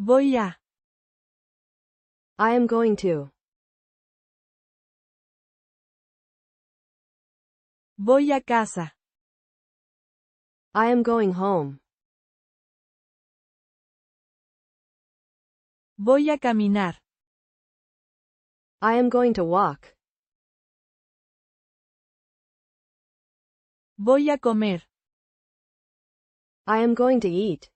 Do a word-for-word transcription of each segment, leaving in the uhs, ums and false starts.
Voy a. I am going to. Voy a casa. I am going home. Voy a caminar. I am going to walk. Voy a comer. I am going to eat.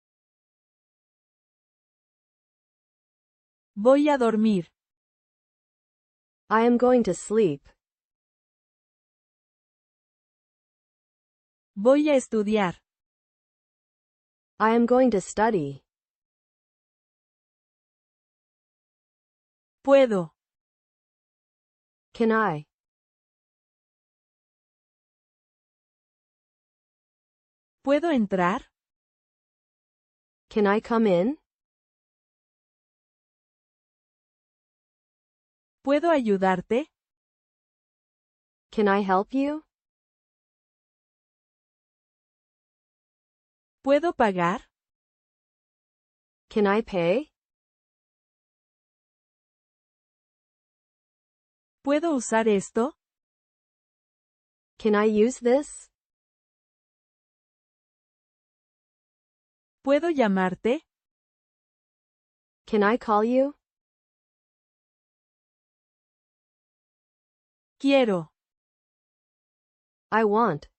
Voy a dormir. I am going to sleep. Voy a estudiar. I am going to study. Puedo. Can I? ¿Puedo entrar? Can I come in? ¿Puedo ayudarte? Can I help you? ¿Puedo pagar? Can I pay? ¿Puedo usar esto? Can I use this? ¿Puedo llamarte? Can I call you? Quiero. I want.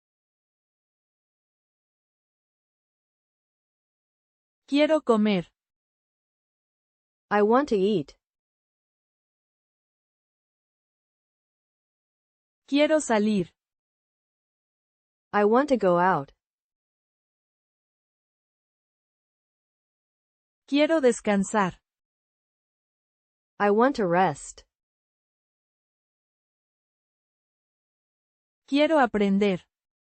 Quiero comer. I want to eat. Quiero salir. I want to go out. Quiero descansar. I want to rest. Quiero aprender.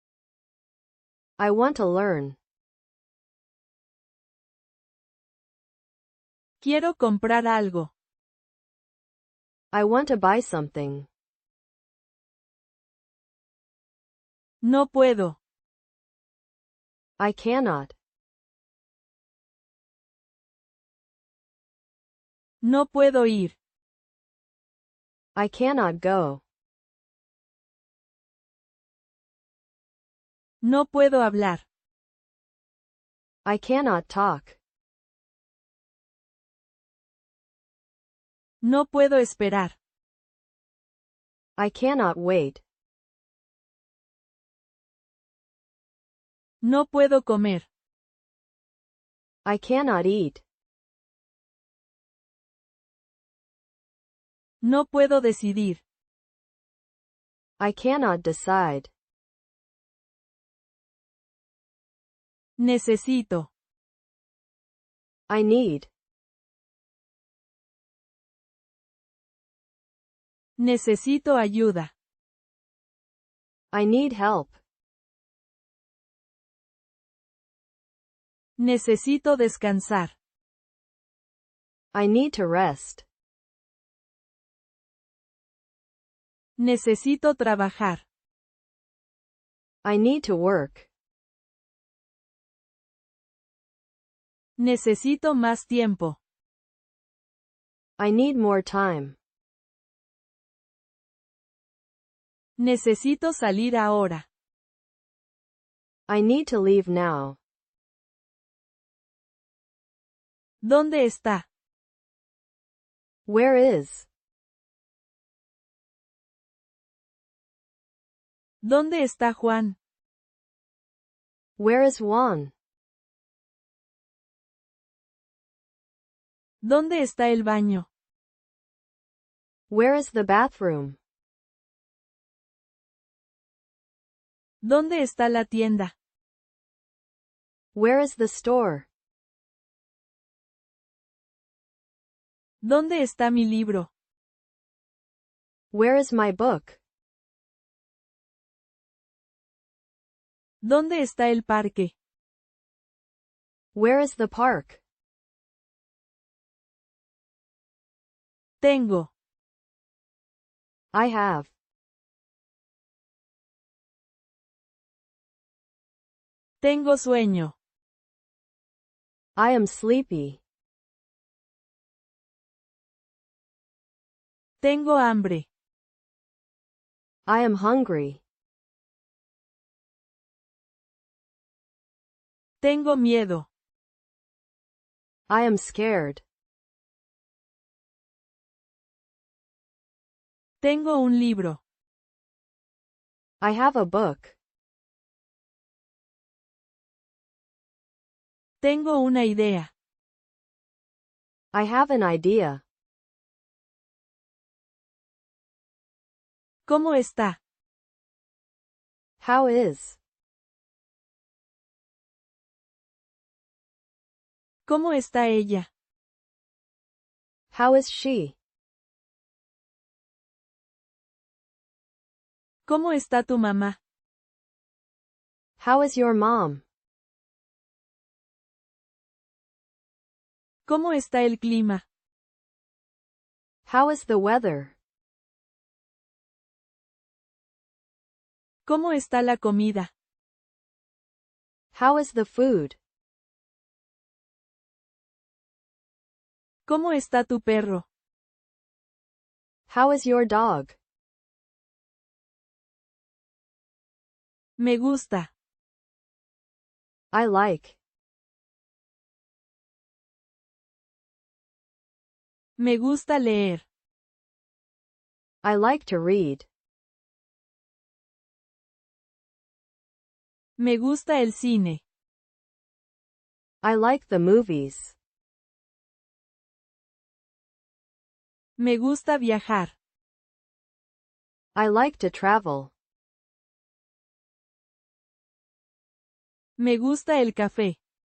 I want to learn. Quiero comprar algo. I want to buy something. No puedo. I cannot. No puedo ir. I cannot go. No puedo hablar. I cannot talk. No puedo esperar. I cannot wait. No puedo comer. I cannot eat. No puedo decidir. I cannot decide. Necesito. I need. Necesito ayuda. I need help. Necesito descansar. I need to rest. Necesito trabajar. I need to work. Necesito más tiempo. I need more time. Necesito salir ahora. I need to leave now. ¿Dónde está? Where is? ¿Dónde está Juan? Where is Juan? ¿Dónde está el baño? Where is the bathroom? ¿Dónde está la tienda? Where is the store? ¿Dónde está mi libro? Where is my book? ¿Dónde está el parque? Where is the park? Tengo. I have. Tengo sueño. I am sleepy. Tengo hambre. I am hungry. Tengo miedo. I am scared. Tengo un libro. I have a book. Tengo una idea. I have an idea. ¿Cómo está? How is? ¿Cómo está ella? How is she? ¿Cómo está tu mamá? How is your mom? ¿Cómo está el clima? How is the weather? ¿Cómo está la comida? How is the food? ¿Cómo está tu perro? How is your dog? Me gusta. I like. Me gusta leer. I like to read. Me gusta el cine. I like the movies. Me gusta viajar. I like to travel. Me gusta el café.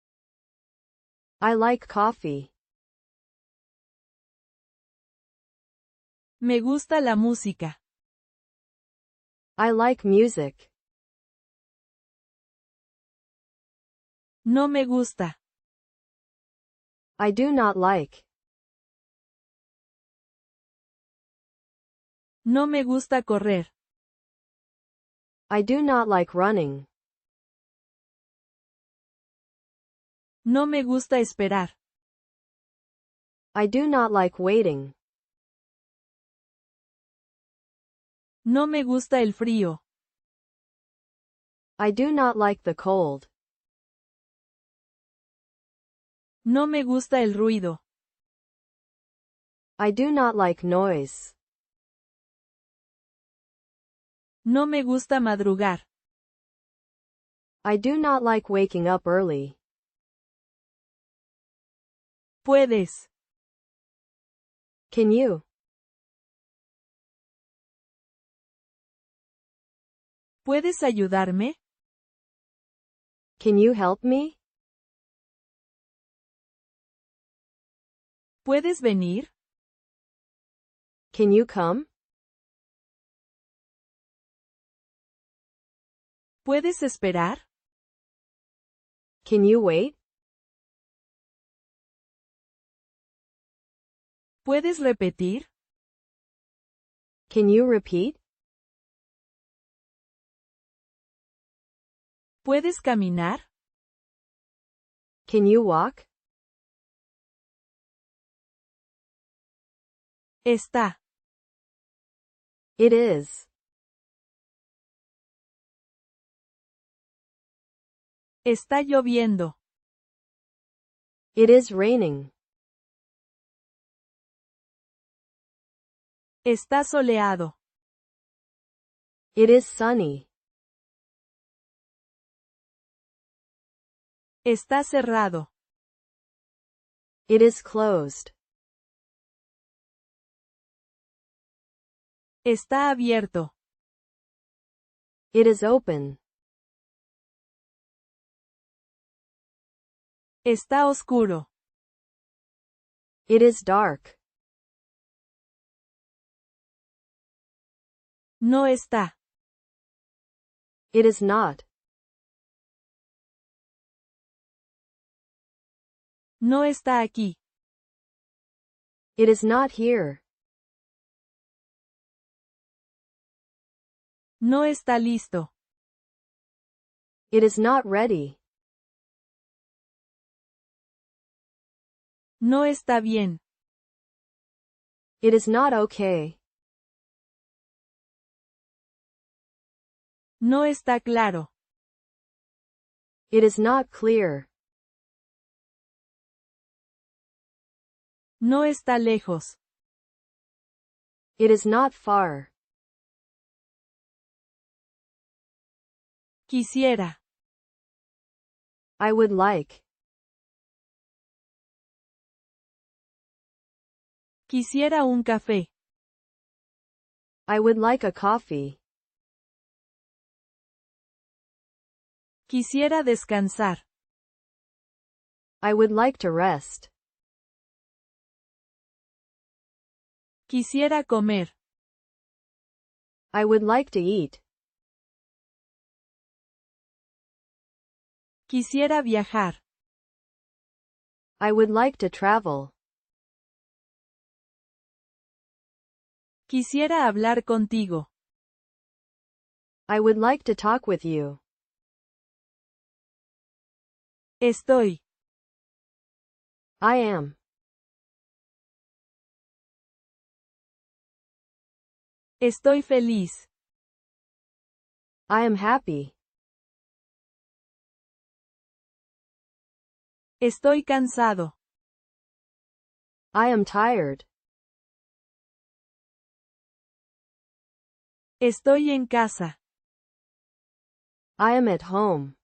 I like coffee. Me gusta la música. I like music. No me gusta. I do not like. No me gusta correr. I do not like running. No me gusta esperar. I do not like waiting. No me gusta el frío. I do not like the cold. No me gusta el ruido. I do not like noise. No me gusta madrugar. I do not like waking up early. Puedes. Can you? ¿Puedes ayudarme? Can you help me? ¿Puedes venir? Can you come? ¿Puedes esperar? Can you wait? ¿Puedes repetir? Can you repeat? ¿Puedes caminar? Can you walk? Está. It is. Está lloviendo. It is raining. Está soleado. It is sunny. Está cerrado. It is closed. Está abierto. It is open. Está oscuro. It is dark. No está. It is not. No está aquí. It is not here. No está listo. It is not ready. No está bien. It is not okay. No está claro. It is not clear. No está lejos. It is not far. Quisiera. I would like. Quisiera un café. I would like a coffee. Quisiera descansar. I would like to rest. Quisiera comer. I would like to eat. Quisiera viajar. I would like to travel. Quisiera hablar contigo. I would like to talk with you. Estoy. I am. Estoy feliz. I am happy. Estoy cansado. I am tired. Estoy en casa. I am at home.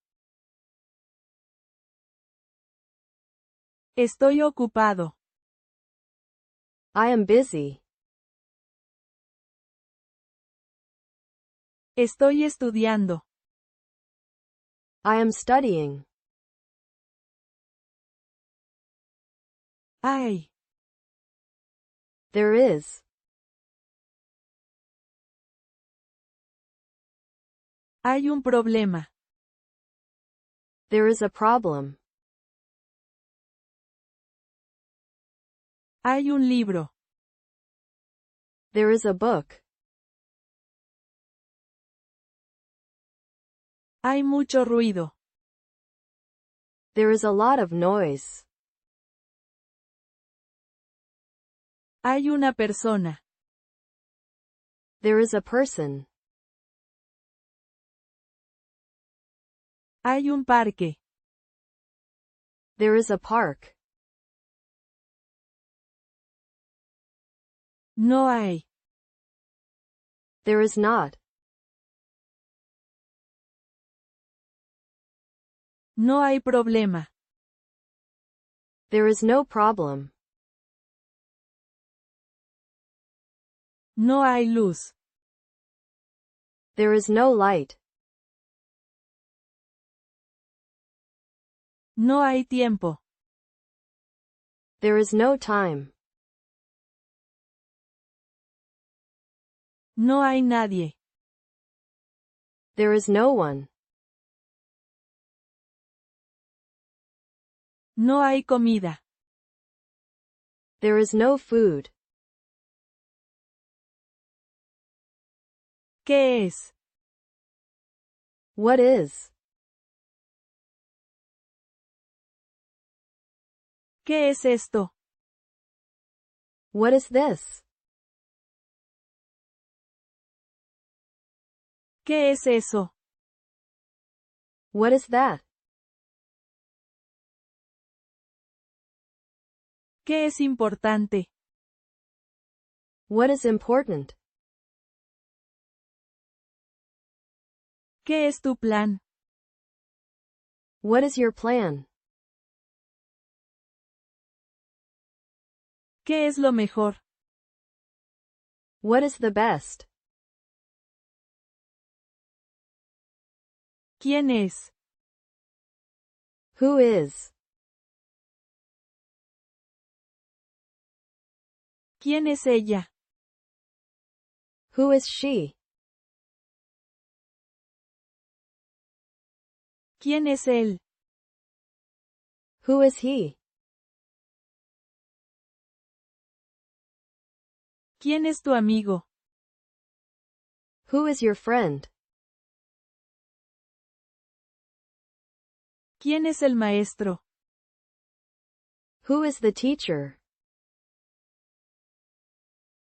Estoy ocupado. I am busy. Estoy estudiando. I am studying. Ay. There is. Hay un problema. There is a problem. Hay un libro. There is a book. Hay mucho ruido. There is a lot of noise. Hay una persona. There is a person. Hay un parque. There is a park. No hay. There is not. No hay problema. There is no problem. No hay luz. There is no light. No hay tiempo. There is no time. No hay nadie. There is no one. No hay comida. There is no food. ¿Qué es? What is? ¿Qué es esto? What is this? ¿Qué es eso? What is that? ¿Qué es importante? What is important? ¿Qué es tu plan? What is your plan? ¿Qué es lo mejor? What is the best? ¿Quién es? Who is? ¿Quién es ella? Who is she? ¿Quién es él? Who is he? ¿Quién es tu amigo? Who is your friend? ¿Quién es el maestro? Who is the teacher?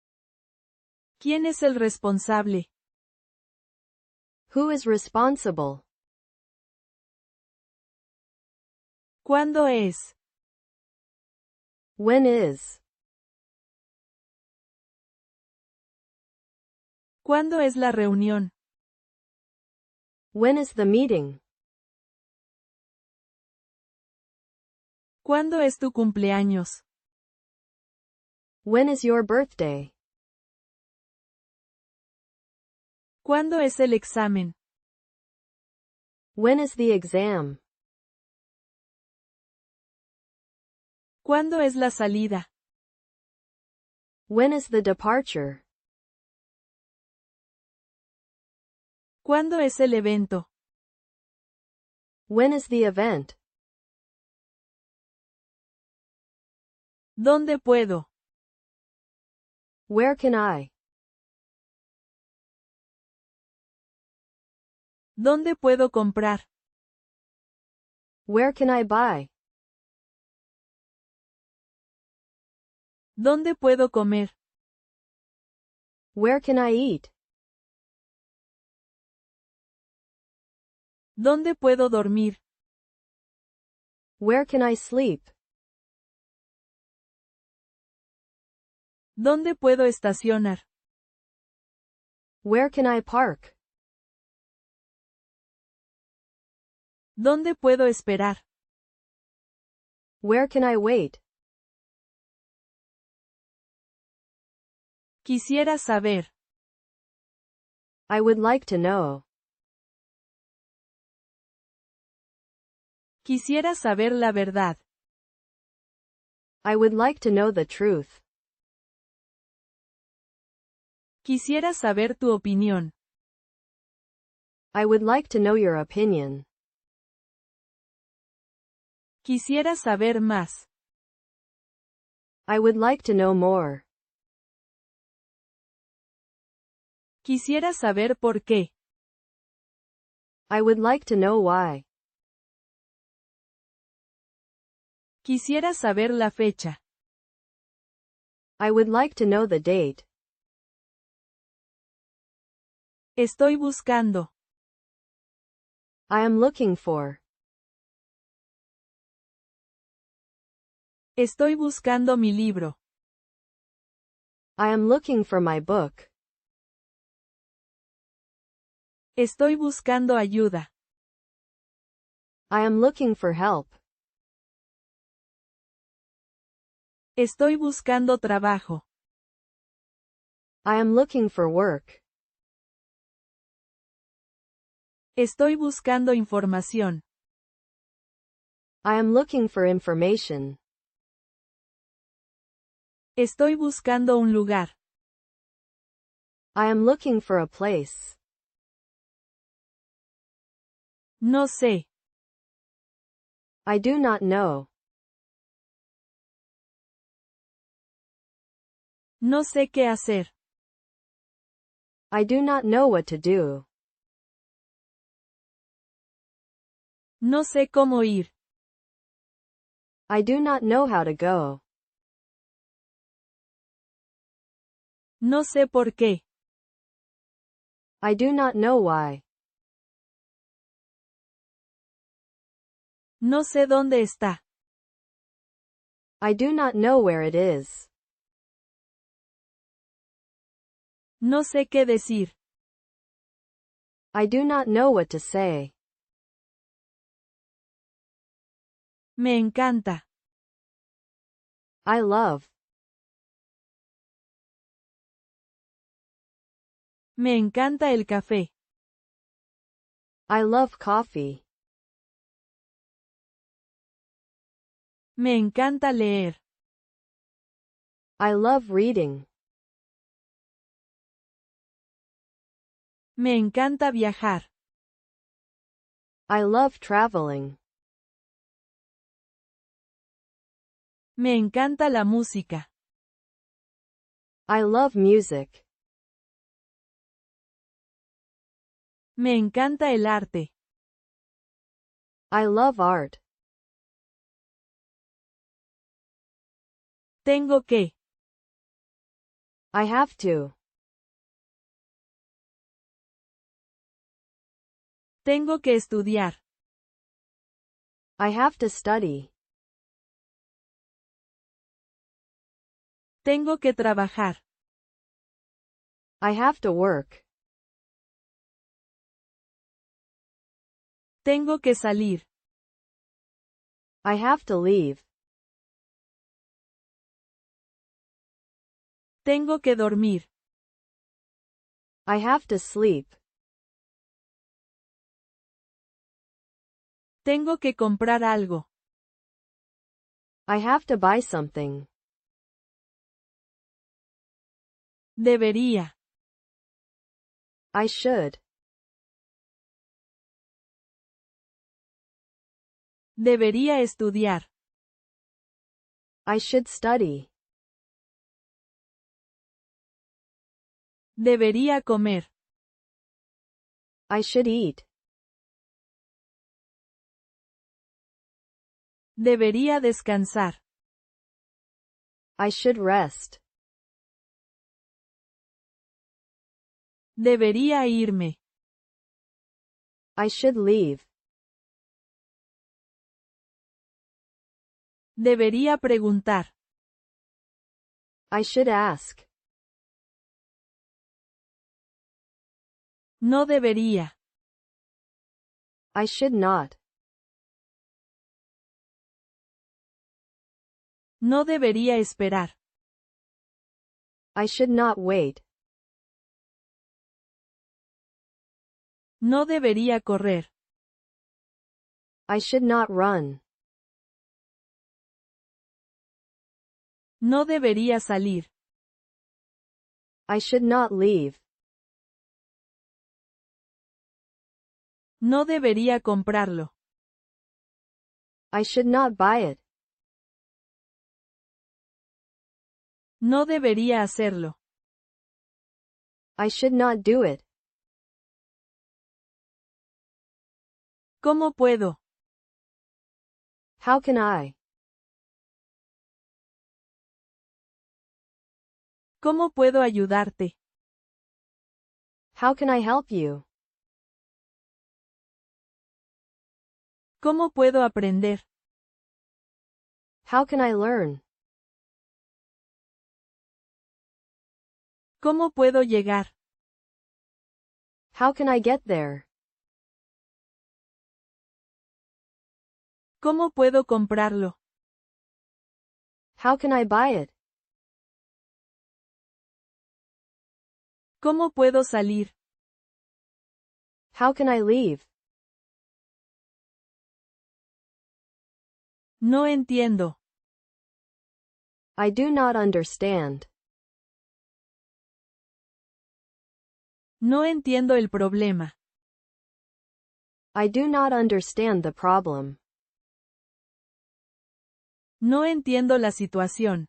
¿Quién es el responsable? Who is responsible? ¿Cuándo es? When is? ¿Cuándo es la reunión? When is the meeting? ¿Cuándo es tu cumpleaños? When is your birthday? ¿Cuándo es el examen? When is the exam? ¿Cuándo es la salida? When is the departure? ¿Cuándo es el evento? When is the event? ¿Dónde puedo? Where can I? ¿Dónde puedo comprar? Where can I buy? ¿Dónde puedo comer? Where can I eat? ¿Dónde puedo dormir? Where can I sleep? ¿Dónde puedo estacionar? Where can I park? ¿Dónde puedo esperar? Where can I wait? Quisiera saber. I would like to know. Quisiera saber la verdad. I would like to know the truth. Quisiera saber tu opinión. I would like to know your opinion. Quisiera saber más. I would like to know more. Quisiera saber por qué. I would like to know why. Quisiera saber la fecha. I would like to know the date. Estoy buscando. I am looking for. Estoy buscando mi libro. I am looking for my book. Estoy buscando ayuda. I am looking for help. Estoy buscando trabajo. I am looking for work. Estoy buscando información. I am looking for information. Estoy buscando un lugar. I am looking for a place. No sé. I do not know. No sé qué hacer. I do not know what to do. No sé cómo ir. I do not know how to go. No sé por qué. I do not know why. No sé dónde está. I do not know where it is. No sé qué decir. I do not know what to say. Me encanta. I love. Me encanta el café. I love coffee. Me encanta leer. I love reading. Me encanta viajar. I love traveling. Me encanta la música. I love music. Me encanta el arte. I love art. Tengo que. I have to. Tengo que estudiar. I have to study. Tengo que trabajar. I have to work. Tengo que salir. I have to leave. Tengo que dormir. I have to sleep. Tengo que comprar algo. I have to buy something. Debería. I should. Debería estudiar. I should study. Debería comer. I should eat. Debería descansar. I should rest. Debería irme. I should leave. Debería preguntar. I should ask. No debería. I should not. No debería esperar. I should not wait. No debería correr. I should not run. No debería salir. I should not leave. No debería comprarlo. I should not buy it. No debería hacerlo. I should not do it. ¿Cómo puedo? How can I? ¿Cómo puedo ayudarte? How can I help you? ¿Cómo puedo aprender? How can I learn? ¿Cómo puedo llegar? How can I get there? ¿Cómo puedo comprarlo? How can I buy it? ¿Cómo puedo salir? How can I leave? No entiendo. I do not understand. No entiendo el problema. I do not understand the problem. No entiendo la situación.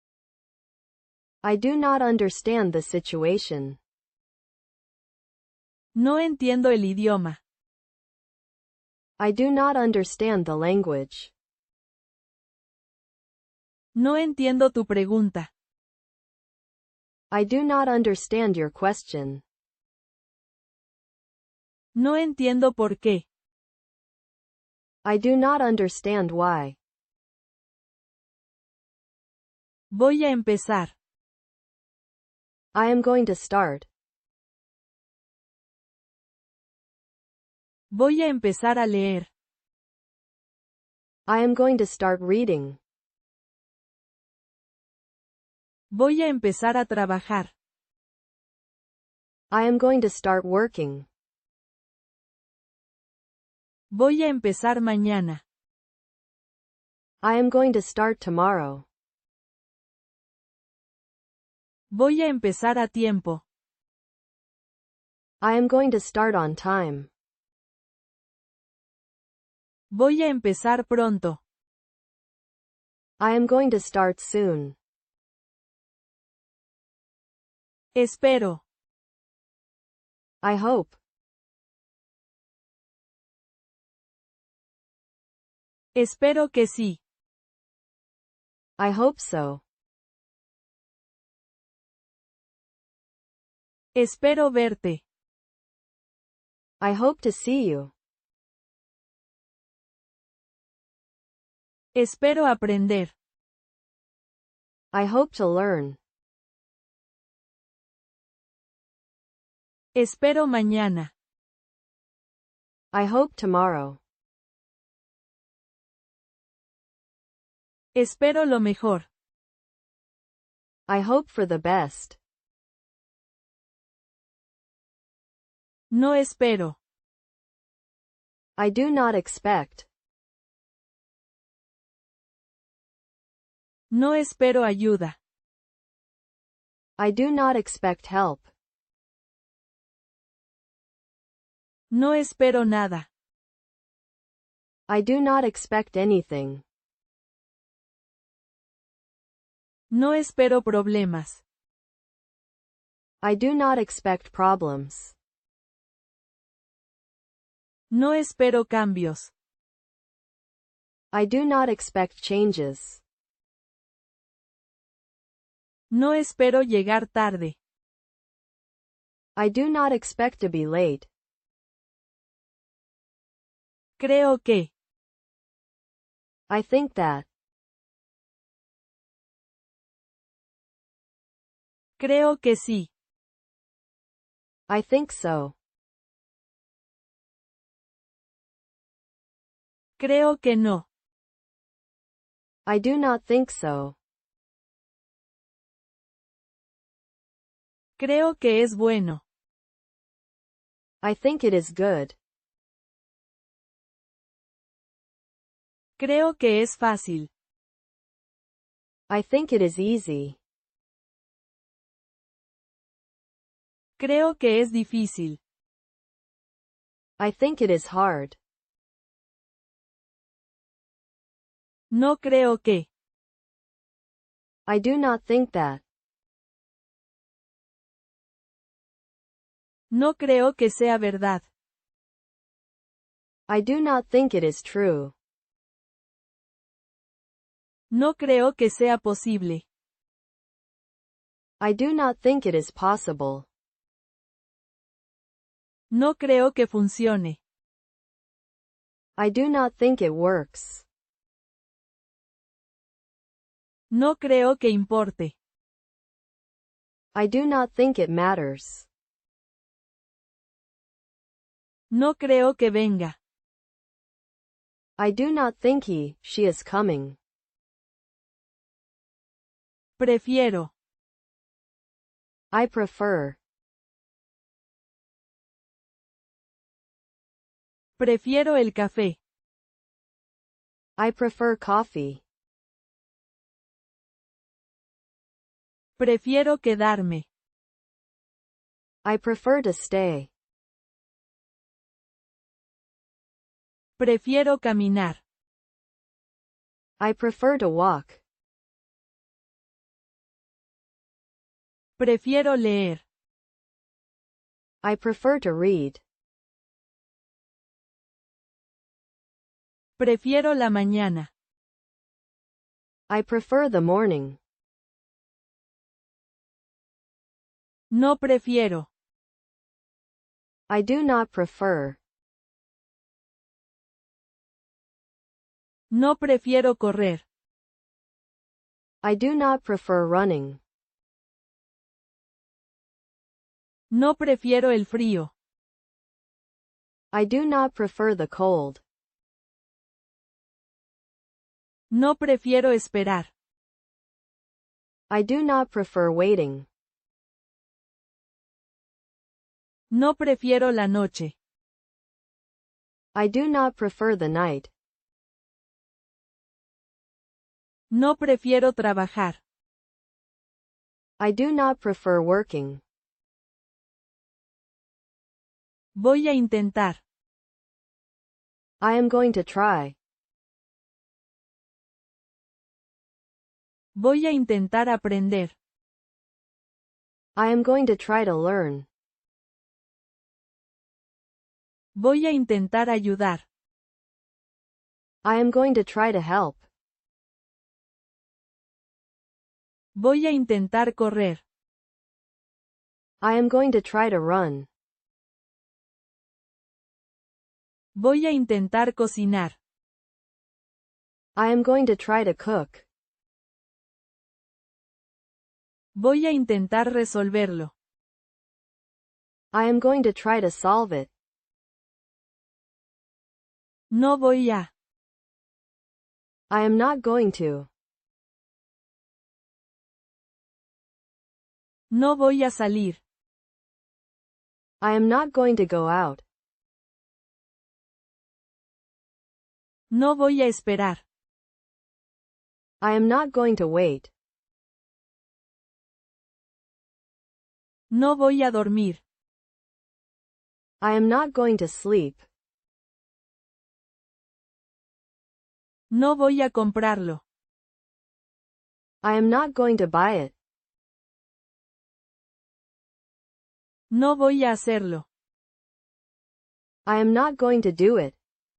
I do not understand the situation. No entiendo el idioma. I do not understand the language. No entiendo tu pregunta. I do not understand your question. No entiendo por qué. I do not understand why. Voy a empezar. I am going to start. Voy a empezar a leer. I am going to start reading. Voy a empezar a trabajar. I am going to start working. Voy a empezar mañana. I am going to start tomorrow. Voy a empezar a tiempo. I am going to start on time. Voy a empezar pronto. I am going to start soon. Espero. I hope. Espero que sí. I hope so. Espero verte. I hope to see you. Espero aprender. I hope to learn. Espero mañana. I hope tomorrow. Espero lo mejor. I hope for the best. No espero. I do not expect. No espero ayuda. I do not expect help. No espero nada. I do not expect anything. No espero problemas. I do not expect problems. No espero cambios. I do not expect changes. No espero llegar tarde. I do not expect to be late. Creo que. I think that. Creo que sí. I think so. Creo que no. I do not think so. Creo que es bueno. I think it is good. Creo que es fácil. I think it is easy. Creo que es difícil. I think it is hard. No creo que. I do not think that. No creo que sea verdad. I do not think it is true. No creo que sea posible. I do not think it is possible. No creo que funcione. I do not think it works. No creo que importe. I do not think it matters. No creo que venga. I do not think he, she is coming. Prefiero. I prefer. Prefiero el café. I prefer coffee. Prefiero quedarme. I prefer to stay. Prefiero caminar. I prefer to walk. Prefiero leer. I prefer to read. Prefiero la mañana. I prefer the morning. No prefiero. I do not prefer. No prefiero correr. I do not prefer running. No prefiero el frío. I do not prefer the cold. No prefiero esperar. I do not prefer waiting. No prefiero la noche. I do not prefer the night. No prefiero trabajar. I do not prefer working. Voy a intentar. I am going to try. Voy a intentar aprender. I am going to try to learn. Voy a intentar ayudar. I am going to try to help. Voy a intentar correr. I am going to try to run. Voy a intentar cocinar. I am going to try to cook. Voy a intentar resolverlo. I am going to try to solve it. No voy a. I am not going to. No voy a salir. I am not going to go out. No voy a esperar. I am not going to wait. No voy a dormir. I am not going to sleep. No voy a comprarlo. I am not going to buy it. No voy a hacerlo. I am not going to do it.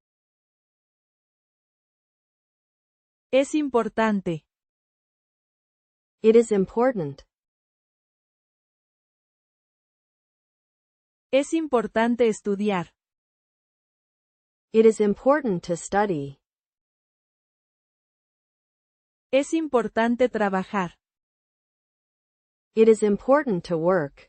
Es importante. It is important. Es importante estudiar. It is important to study. Es importante trabajar. It is important to work.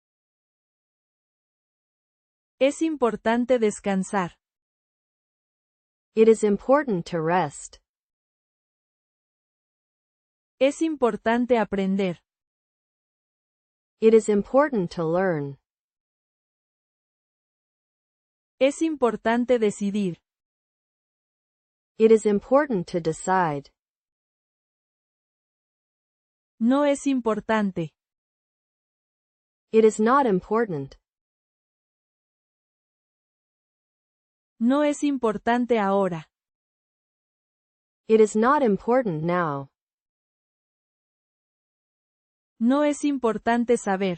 Es importante descansar. It is important to rest. Es importante aprender. It is important to learn. Es importante decidir. It is important to decide. No es importante. It is not important. No es importante ahora. It is not important now. No es importante saber.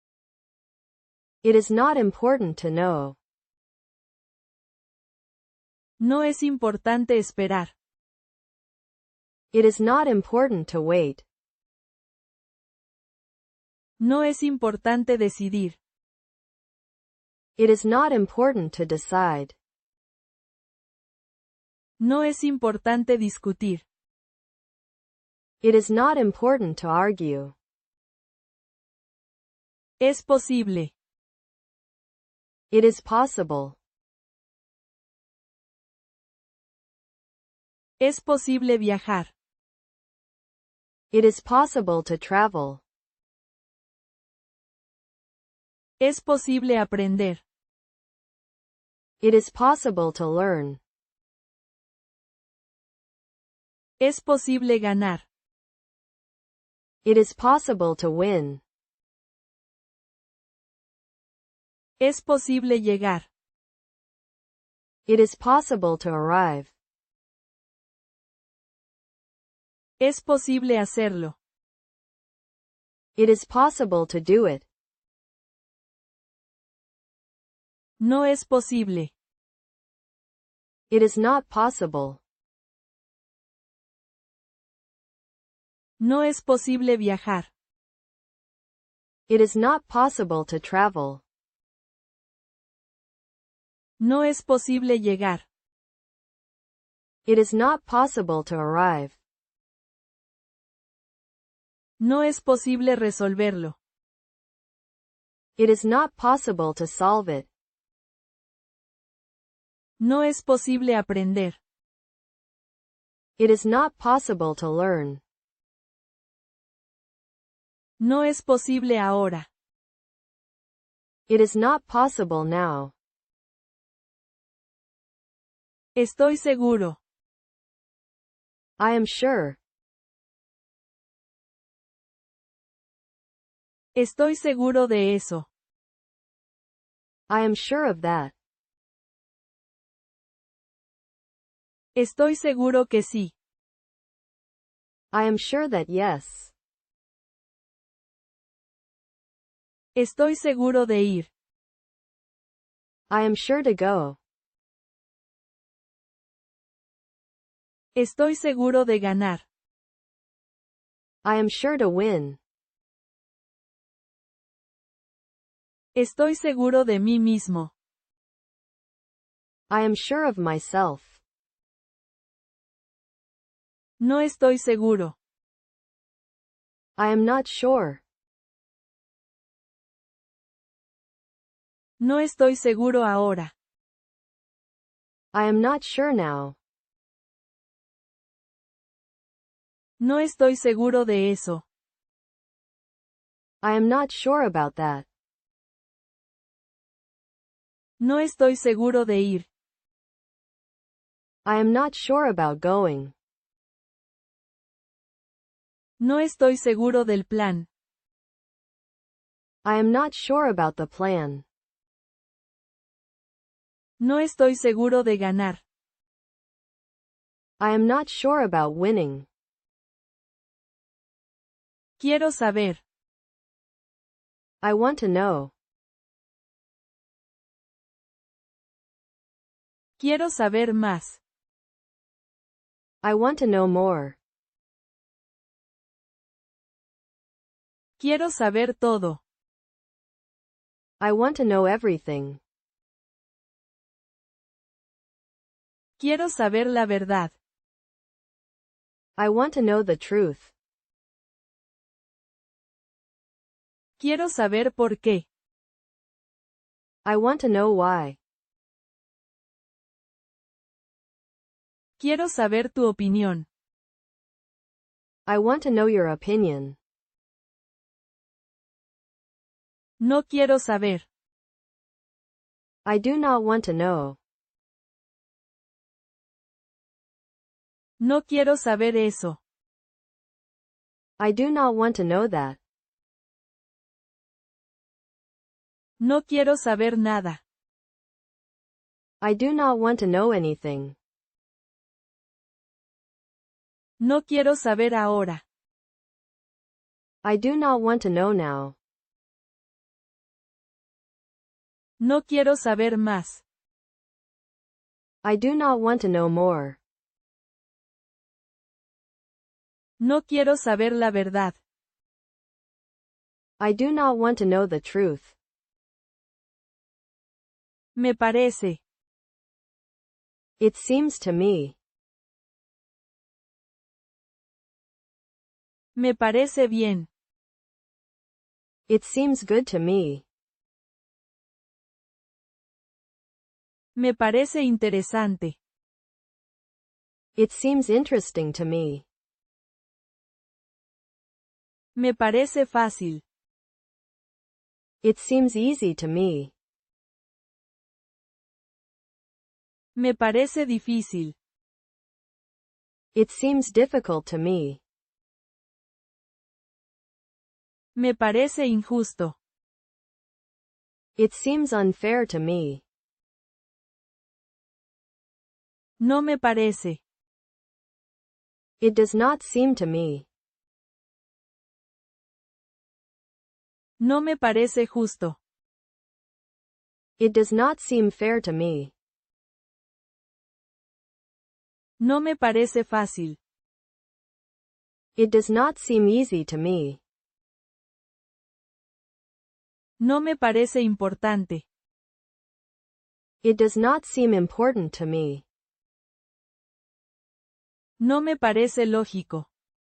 It is not important to know. No es importante esperar. It is not important to wait. No es importante decidir. It is not important to decide. No es importante discutir. It is not important to argue. Es posible. It is possible. Es posible viajar. It is possible to travel. Es posible aprender. It is possible to learn. Es posible ganar. It is possible to win. Es posible llegar. It is possible to arrive. Es posible hacerlo. It is possible to do it. No es posible. It is not possible. No es posible viajar. It is not possible to travel. No es posible llegar. It is not possible to arrive. No es posible resolverlo. It is not possible to solve it. No es posible aprender. It is not possible to learn. No es posible ahora. It is not possible now. Estoy seguro. I am sure. Estoy seguro de eso. I am sure of that. Estoy seguro que sí. I am sure that yes. Estoy seguro de ir. I am sure to go. Estoy seguro de ganar. I am sure to win. Estoy seguro de mí mismo. I am sure of myself. No estoy seguro. I am not sure. No estoy seguro ahora. I am not sure now. No estoy seguro de eso. I am not sure about that. No estoy seguro de ir. I am not sure about going. No estoy seguro del plan. I am not sure about the plan. No estoy seguro de ganar. I am not sure about winning. Quiero saber. I want to know. Quiero saber más. I want to know more. Quiero saber todo. I want to know everything. Quiero saber la verdad. I want to know the truth. Quiero saber por qué. I want to know why. Quiero saber tu opinión. I want to know your opinion. No quiero saber. I do not want to know. No quiero saber eso. I do not want to know that. No quiero saber nada. I do not want to know anything. No quiero saber ahora. I do not want to know now. No quiero saber más. I do not want to know more. No quiero saber la verdad. I do not want to know the truth. Me parece. It seems to me. Me parece bien. It seems good to me. Me parece interesante. It seems interesting to me. Me parece fácil. It seems easy to me. Me parece difícil. It seems difficult to me. Me parece injusto. It seems unfair to me. No me parece. It does not seem to me. No me parece justo. It does not seem fair to me. No me parece fácil. It does not seem easy to me. No me parece importante. It does not seem important to me. No me parece lógico.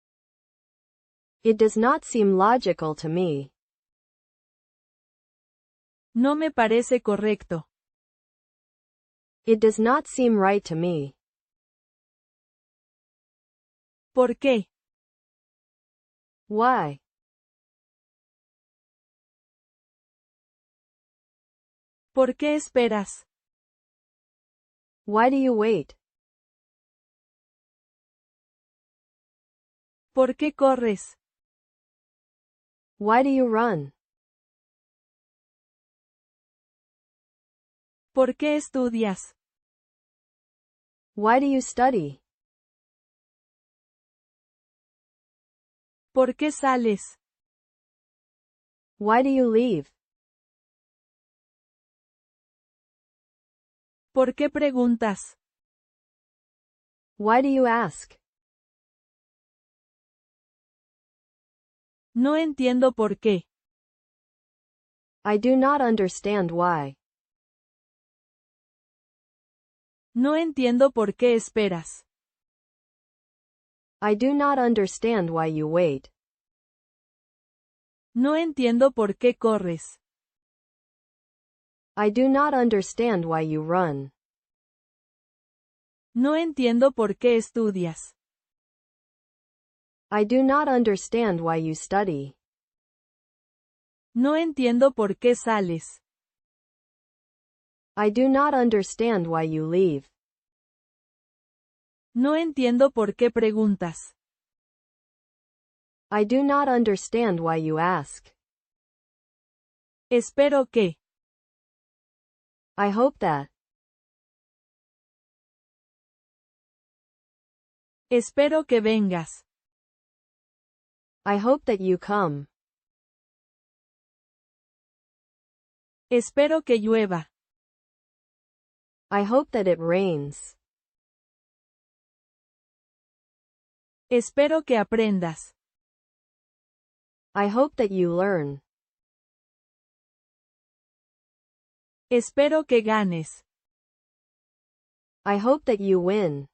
It does not seem logical to me. No me parece correcto. It does not seem right to me. ¿Por qué? Why? ¿Por qué esperas? Why do you wait? ¿Por qué corres? Why do you run? ¿Por qué estudias? Why do you study? ¿Por qué sales? Why do you leave? ¿Por qué preguntas? Why do you ask? No entiendo por qué. I do not understand why. No entiendo por qué esperas. I do not understand why you wait. No entiendo por qué corres. I do not understand why you run. No entiendo por qué estudias. I do not understand why you study. No entiendo por qué sales. I do not understand why you leave. No entiendo por qué preguntas. I do not understand why you ask. Espero que. I hope that. Espero que vengas. I hope that you come. Espero que llueva. I hope that it rains. Espero que aprendas. I hope that you learn. Espero que ganes. I hope that you win.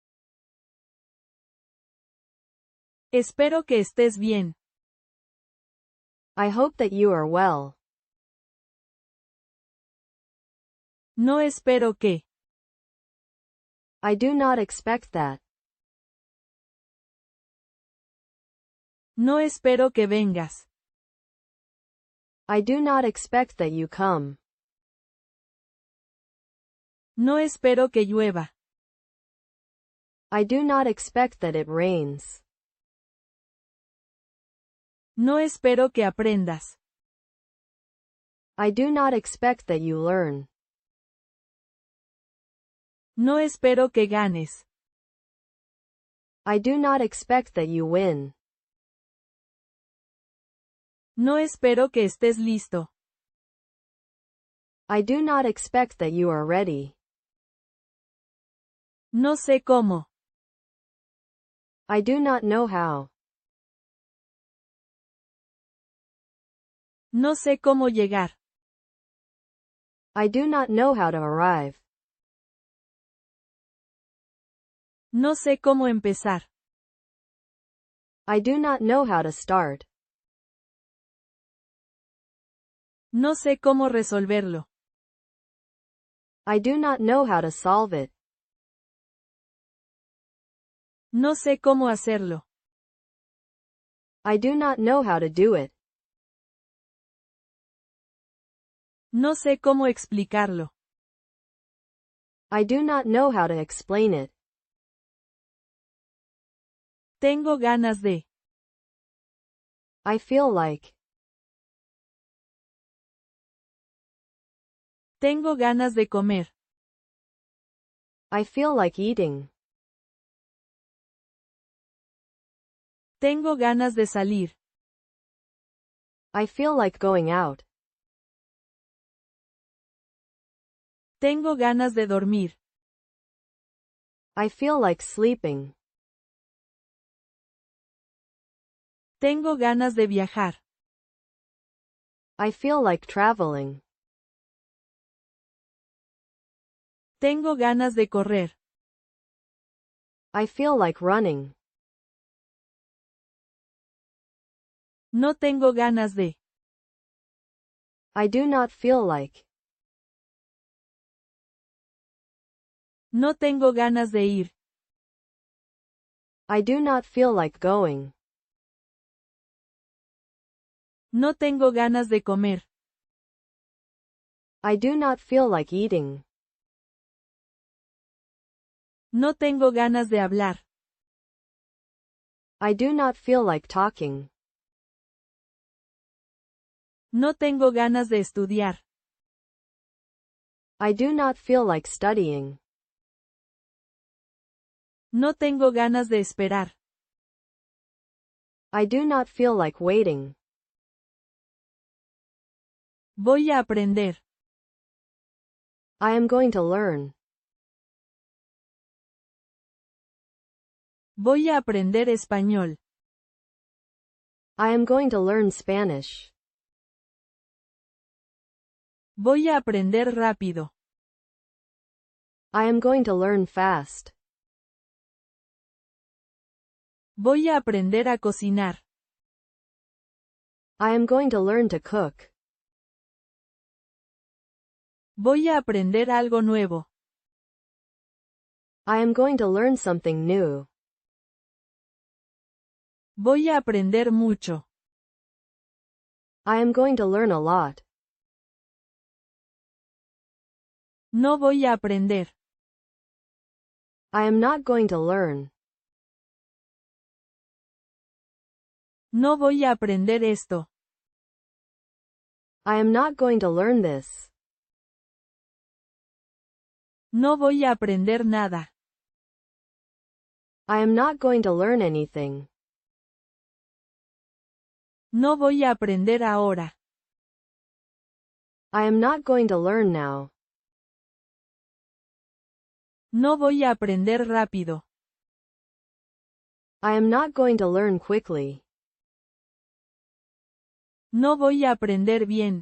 Espero que estés bien. I hope that you are well. No espero que. I do not expect that. No espero que vengas. I do not expect that you come. No espero que llueva. I do not expect that it rains. No espero que aprendas. I do not expect that you learn. No espero que ganes. I do not expect that you win. No espero que estés listo. I do not expect that you are ready. No sé cómo. I do not know how. No sé cómo llegar. I do not know how to arrive. No sé cómo empezar. I do not know how to start. No sé cómo resolverlo. I do not know how to solve it. No sé cómo hacerlo. I do not know how to do it. No sé cómo explicarlo. I do not know how to explain it. Tengo ganas de. I feel like. Tengo ganas de comer. I feel like eating. Tengo ganas de salir. I feel like going out. Tengo ganas de dormir. I feel like sleeping. Tengo ganas de viajar. I feel like traveling. Tengo ganas de correr. I feel like running. No tengo ganas de. I do not feel like. No tengo ganas de ir. I do not feel like going. No tengo ganas de comer. I do not feel like eating. No tengo ganas de hablar. I do not feel like talking. No tengo ganas de estudiar. I do not feel like studying. No tengo ganas de esperar. I do not feel like waiting. Voy a aprender. I am going to learn. Voy a aprender español. I am going to learn Spanish. Voy a aprender rápido. I am going to learn fast. Voy a aprender a cocinar. I am going to learn to cook. Voy a aprender algo nuevo. I am going to learn something new. Voy a aprender mucho. I am going to learn a lot. No voy a aprender. I am not going to learn. No voy a aprender esto. I am not going to learn this. No voy a aprender nada. I am not going to learn anything. No voy a aprender ahora. I am not going to learn now. No voy a aprender rápido. I am not going to learn quickly. No voy a aprender bien.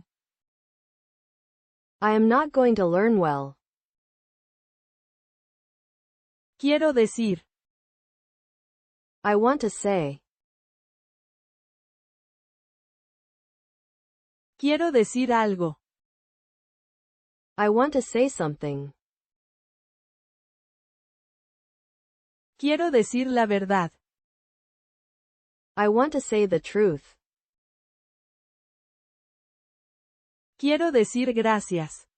I am not going to learn well. Quiero decir. I want to say. Quiero decir algo. I want to say something. Quiero decir la verdad. I want to say the truth. Quiero decir gracias.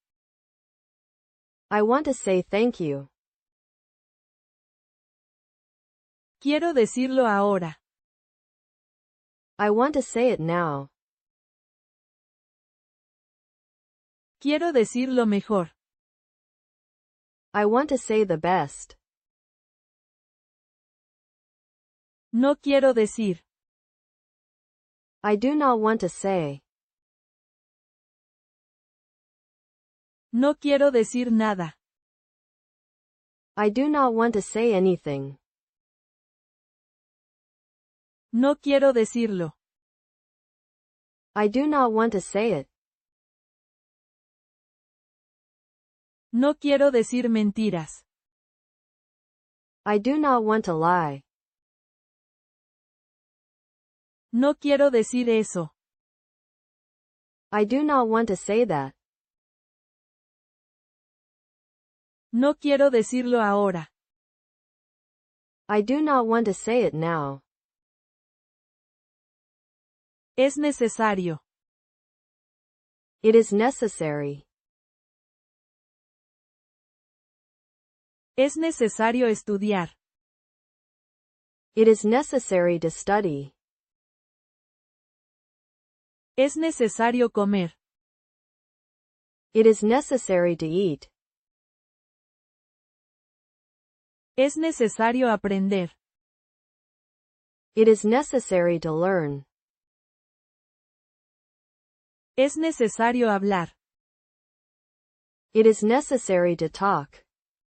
I want to say thank you. Quiero decirlo ahora. I want to say it now. Quiero decirlo mejor. I want to say the best. No quiero decir. I do not want to say. No quiero decir nada. I do not want to say anything. No quiero decirlo. I do not want to say it. No quiero decir mentiras. I do not want to lie. No quiero decir eso. I do not want to say that. No quiero decirlo ahora. I do not want to say it now. Es necesario. It is necessary. Es necesario estudiar. It is necessary to study. Es necesario comer. It is necessary to eat. Es necesario aprender. It is necessary to learn. Es necesario hablar. It is necessary to talk.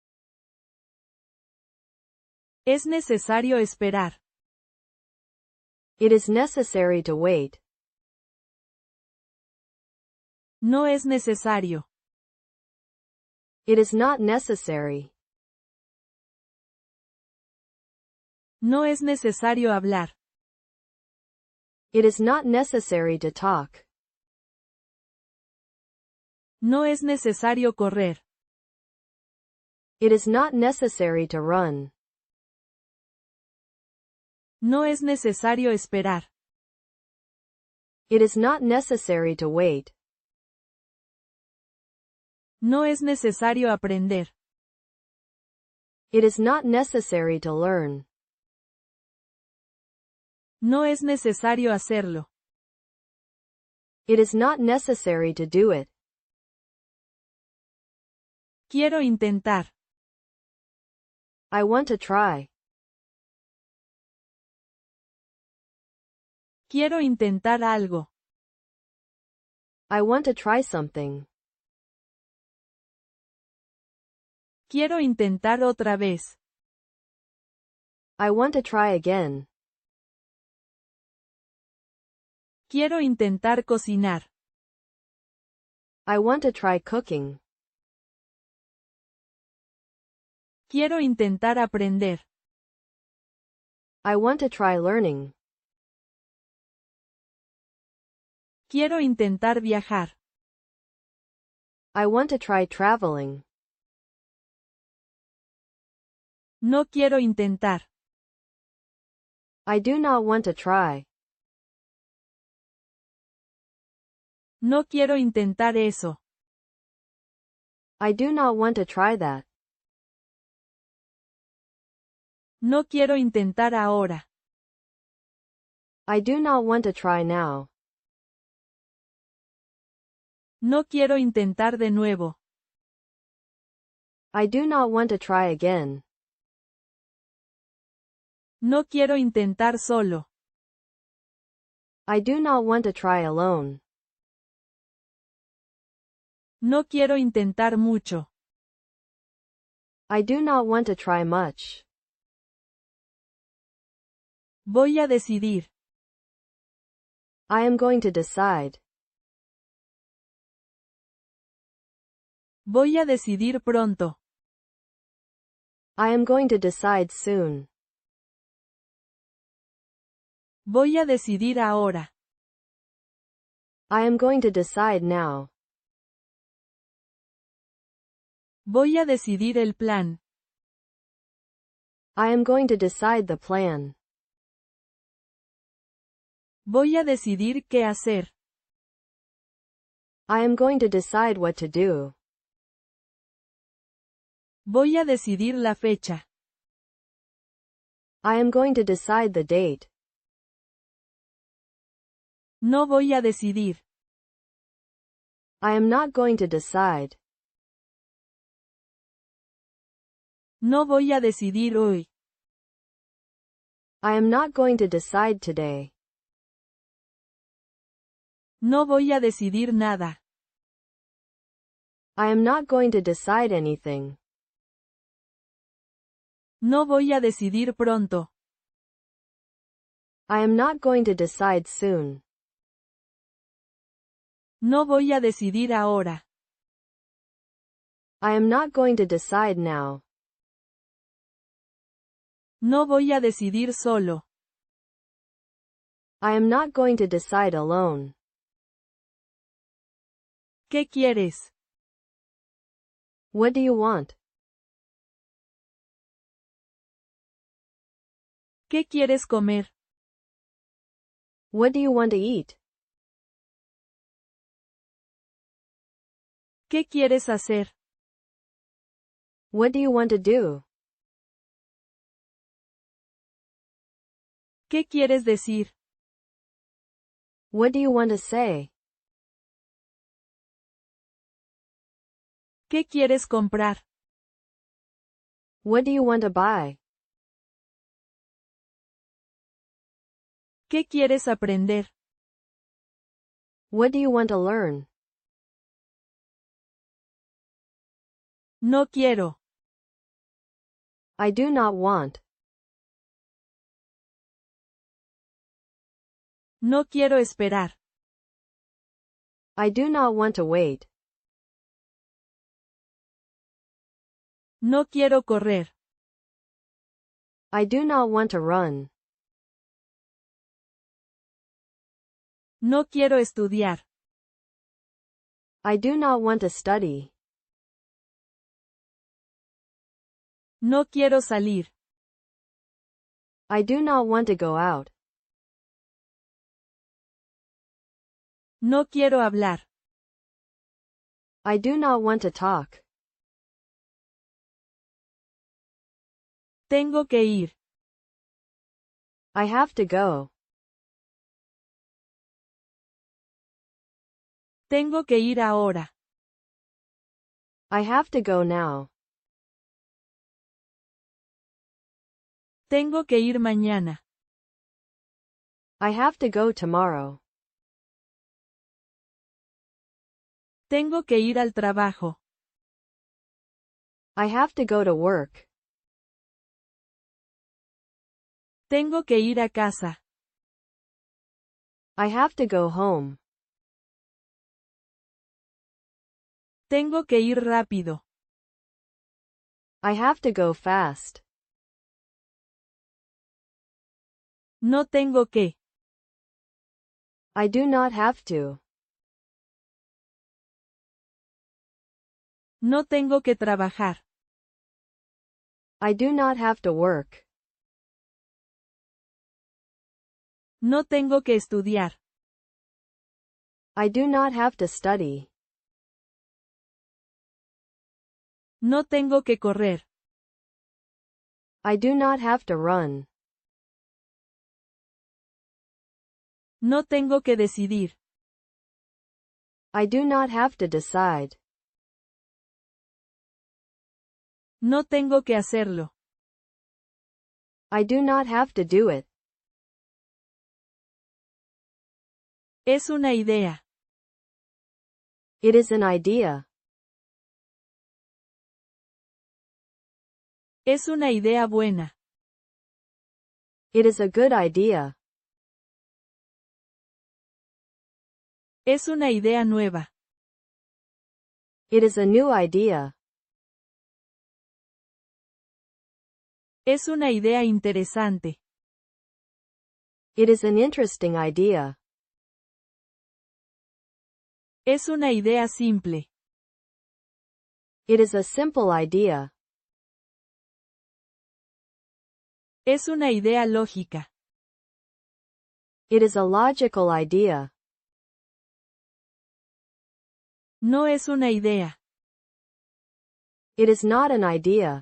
Es necesario esperar. It is necessary to wait. No es necesario. It is not necessary. No es necesario hablar. It is not necessary to talk. No es necesario correr. It is not necessary to run. No es necesario esperar. It is not necessary to wait. No es necesario aprender. It is not necessary to learn. No es necesario hacerlo. It is not necessary to do it. Quiero intentar. I want to try. Quiero intentar algo. I want to try something. Quiero intentar otra vez. I want to try again. Quiero intentar cocinar. I want to try cooking. Quiero intentar aprender. I want to try learning. Quiero intentar viajar. I want to try traveling. No quiero intentar. I do not want to try. No quiero intentar eso. I do not want to try that. No quiero intentar ahora. I do not want to try now. No quiero intentar de nuevo. I do not want to try again. No quiero intentar solo. I do not want to try alone. No quiero intentar mucho. I do not want to try much. Voy a decidir. I am going to decide. Voy a decidir pronto. I am going to decide soon. Voy a decidir ahora. I am going to decide now. Voy a decidir el plan. I am going to decide the plan. Voy a decidir qué hacer. I am going to decide what to do. Voy a decidir la fecha. I am going to decide the date. No voy a decidir. I am not going to decide. No voy a decidir hoy. I am not going to decide today. No voy a decidir nada. I am not going to decide anything. No voy a decidir pronto. I am not going to decide soon. No voy a decidir ahora. I am not going to decide now. No voy a decidir solo. I am not going to decide alone. ¿Qué quieres? What do you want? ¿Qué quieres comer? What do you want to eat? ¿Qué quieres hacer? What do you want to do? ¿Qué quieres decir? What do you want to say? ¿Qué quieres comprar? What do you want to buy? ¿Qué quieres aprender? What do you want to learn? No quiero. I do not want. No quiero esperar. I do not want to wait. No quiero correr. I do not want to run. No quiero estudiar. I do not want to study. No quiero salir. I do not want to go out. No quiero hablar. I do not want to talk. Tengo que ir. I have to go. Tengo que ir ahora. I have to go now. Tengo que ir mañana. I have to go tomorrow. Tengo que ir al trabajo. I have to go to work. Tengo que ir a casa. I have to go home. Tengo que ir rápido. I have to go fast. No tengo que. I do not have to. No tengo que trabajar. I do not have to work. No tengo que estudiar. I do not have to study. No tengo que correr. I do not have to run. No tengo que decidir. I do not have to decide. No tengo que hacerlo. I do not have to do it. Es una idea. It is an idea. Es una idea buena. It is a good idea. Es una idea nueva. It is a new idea. Es una idea interesante. It is an interesting idea. Es una idea simple. It is a simple idea. Es una idea lógica. It is a logical idea. No es una idea. It is not an idea.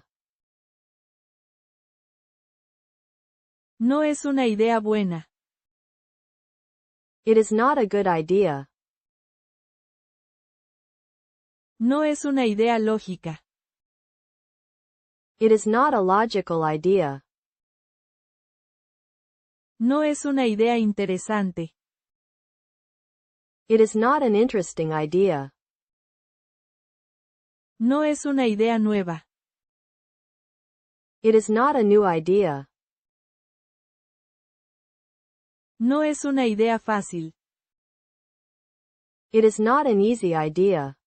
No es una idea buena. It is not a good idea. No es una idea lógica. It is not a logical idea. No es una idea interesante. It is not an interesting idea. No es una idea nueva. It is not a new idea. No es una idea fácil. It is not an easy idea.